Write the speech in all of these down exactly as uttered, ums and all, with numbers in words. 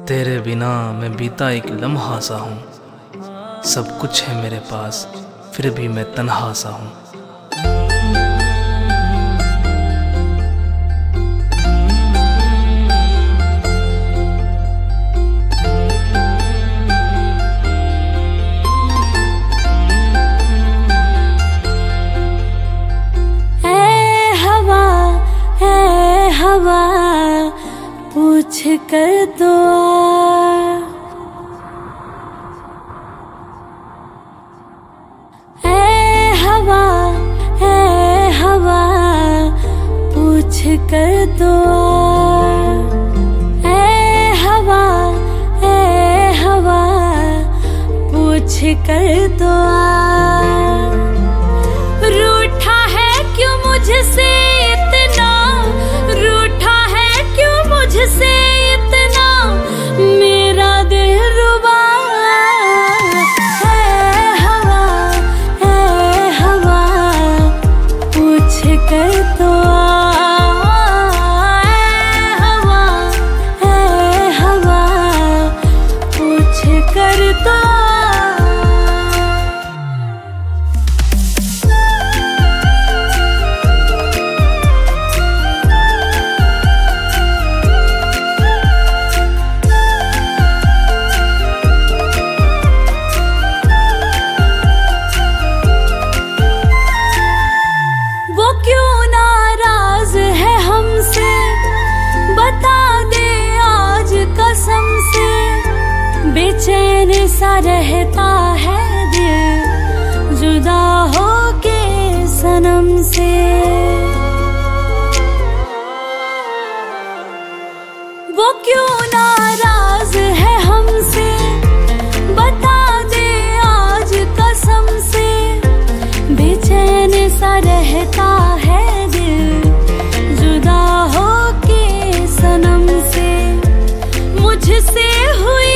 तेरे बिना मैं बीता एक लम्हा सा हूँ। सब कुछ है मेरे पास फिर भी मैं तन्हा सा हूँ। हवा पूछ कर तो ऐ हवा ऐ हवा पूछ कर तो ऐ हवा ऐ हवा पूछ कर तो रूठा है क्यों मुझसे मुझसे इतना मेरा दिल रुबा है। हवा है हवा पूछ कर तो है हवा है हवा पूछ कर तो बेचैन सा रहता है दिल जुदा होके सनम से। वो क्यों नाराज है हमसे बता दे आज कसम से। बेचैन सा रहता है दिल जुदा होके सनम से। मुझसे हुई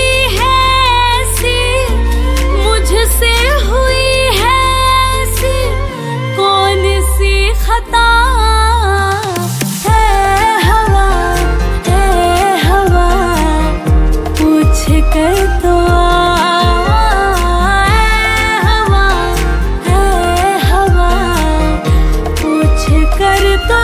मुझसे हुई है ऐसी कौन सी खता है। हवा है हवा पूछ कर तो है हवा है हवा पूछ कर तो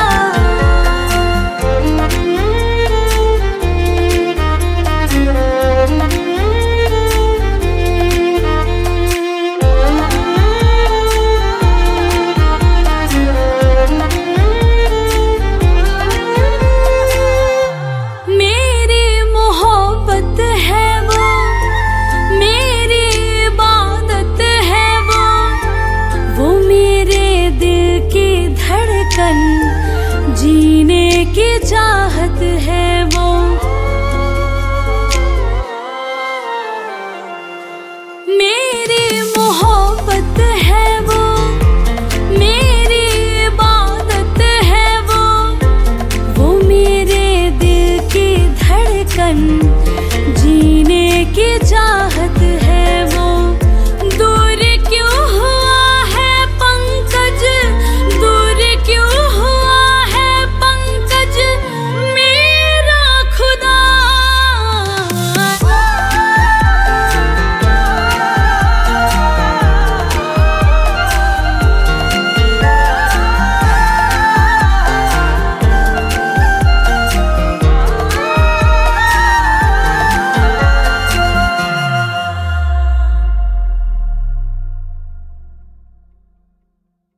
जीने की चाहत है वो। मेरी मोहब्बत है वो मेरी इबादत है वो। वो मेरे दिल की धड़कन